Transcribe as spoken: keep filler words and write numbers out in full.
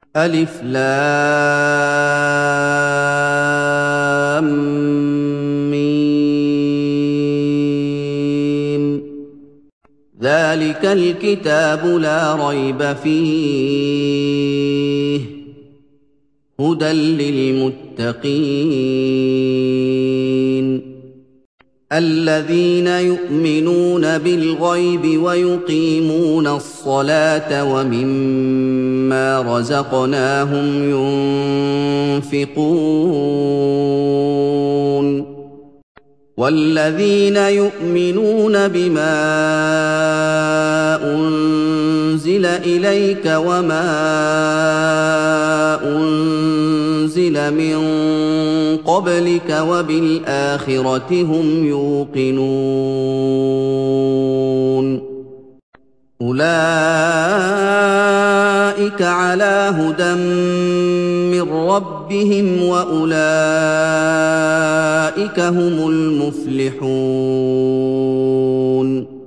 ألف لام ميم ذلك الكتاب لا ريب فيه هدى للمتقين الذين يؤمنون بالغيب ويقيمون الصلاة ومما رزقناهم ينفقون والذين يؤمنون بما أنزل إليك وما أنزل من قبلك وبالآخرة هم يوقنون أولئك على هدى من ربهم وأولئك هم المفلحون